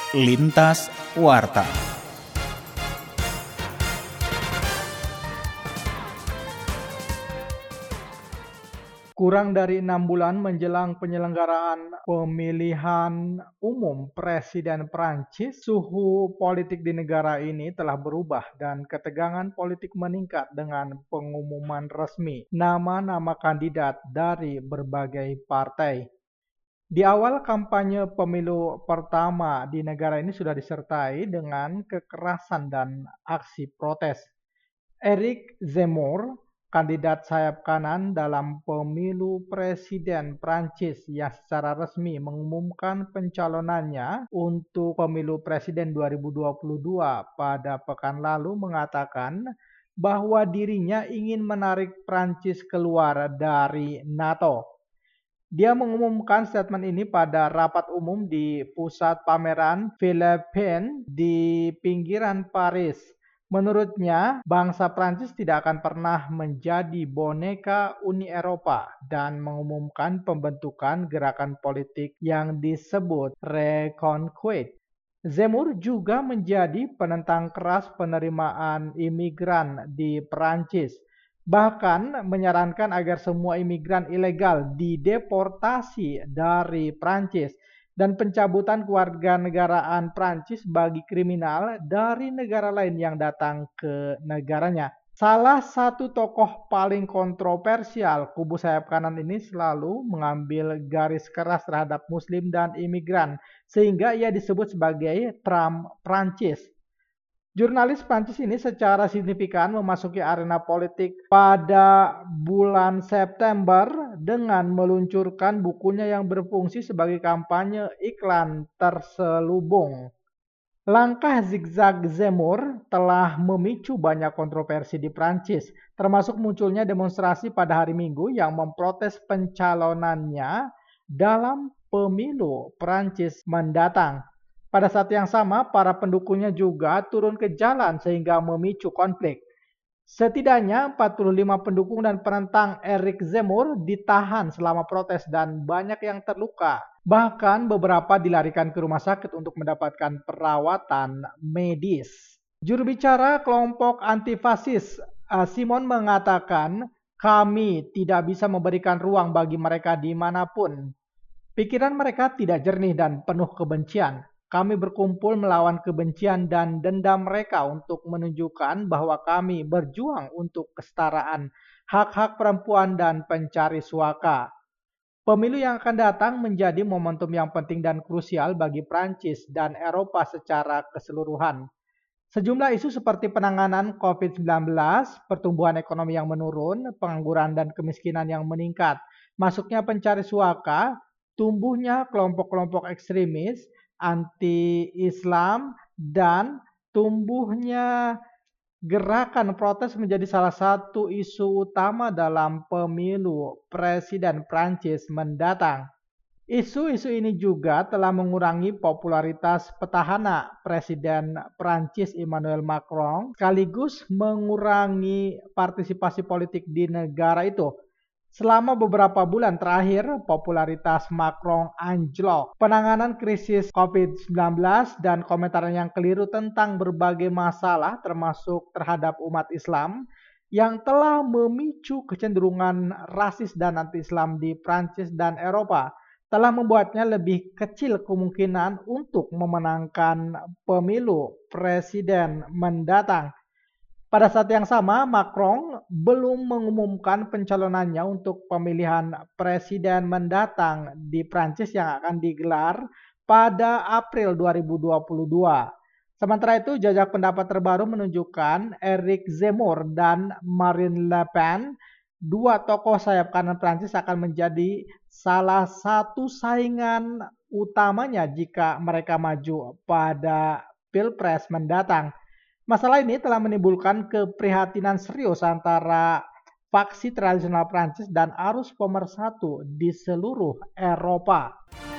Lintas Warta. Kurang dari 6 bulan menjelang penyelenggaraan pemilihan umum Presiden Prancis, suhu politik di negara ini telah berubah dan ketegangan politik meningkat dengan pengumuman resmi nama-nama kandidat dari berbagai partai. Di awal kampanye pemilu pertama di negara ini sudah disertai dengan kekerasan dan aksi protes. Eric Zemmour, kandidat sayap kanan dalam pemilu presiden Prancis yang secara resmi mengumumkan pencalonannya untuk pemilu presiden 2022 pada pekan lalu, mengatakan bahwa dirinya ingin menarik Prancis keluar dari NATO. Dia mengumumkan statement ini pada rapat umum di pusat pameran Philippines di pinggiran Paris. Menurutnya, bangsa Prancis tidak akan pernah menjadi boneka Uni Eropa dan mengumumkan pembentukan gerakan politik yang disebut Reconquête. Zemmour juga menjadi penentang keras penerimaan imigran di Prancis, bahkan menyarankan agar semua imigran ilegal dideportasi dari Prancis dan pencabutan kewarganegaraan Prancis bagi kriminal dari negara lain yang datang ke negaranya. Salah satu tokoh paling kontroversial kubu sayap kanan ini selalu mengambil garis keras terhadap Muslim dan imigran, sehingga ia disebut sebagai Trump Prancis. Jurnalis Prancis ini secara signifikan memasuki arena politik pada bulan September dengan meluncurkan bukunya yang berfungsi sebagai kampanye iklan terselubung. Langkah zigzag Zemmour telah memicu banyak kontroversi di Prancis, termasuk munculnya demonstrasi pada hari Minggu yang memprotes pencalonannya dalam pemilu Prancis mendatang. Pada saat yang sama, para pendukungnya juga turun ke jalan sehingga memicu konflik. Setidaknya 45 pendukung dan penentang Eric Zemmour ditahan selama protes dan banyak yang terluka. Bahkan beberapa dilarikan ke rumah sakit untuk mendapatkan perawatan medis. Juru bicara kelompok antifasis Simon mengatakan, kami tidak bisa memberikan ruang bagi mereka dimanapun. Pikiran mereka tidak jernih dan penuh kebencian. Kami berkumpul melawan kebencian dan dendam mereka untuk menunjukkan bahwa kami berjuang untuk kesetaraan, hak-hak perempuan dan pencari suaka. Pemilu yang akan datang menjadi momentum yang penting dan krusial bagi Prancis dan Eropa secara keseluruhan. Sejumlah isu seperti penanganan COVID-19, pertumbuhan ekonomi yang menurun, pengangguran dan kemiskinan yang meningkat, masuknya pencari suaka, tumbuhnya kelompok-kelompok ekstremis, anti-Islam, dan tumbuhnya gerakan protes menjadi salah satu isu utama dalam pemilu presiden Prancis mendatang. Isu-isu ini juga telah mengurangi popularitas petahana Presiden Prancis Emmanuel Macron, sekaligus mengurangi partisipasi politik di negara itu. Selama beberapa bulan terakhir, popularitas Macron anjlok. Penanganan krisis COVID-19 dan komentar yang keliru tentang berbagai masalah termasuk terhadap umat Islam yang telah memicu kecenderungan rasis dan anti-Islam di Prancis dan Eropa telah membuatnya lebih kecil kemungkinan untuk memenangkan pemilu presiden mendatang. Pada saat yang sama, Macron belum mengumumkan pencalonannya untuk pemilihan presiden mendatang di Prancis yang akan digelar pada April 2022. Sementara itu, jajak pendapat terbaru menunjukkan Eric Zemmour dan Marine Le Pen, dua tokoh sayap kanan Prancis, akan menjadi salah satu saingan utamanya jika mereka maju pada Pilpres mendatang. Masalah ini telah menimbulkan keprihatinan serius antara faksi tradisional Prancis dan arus pemersatu di seluruh Eropa.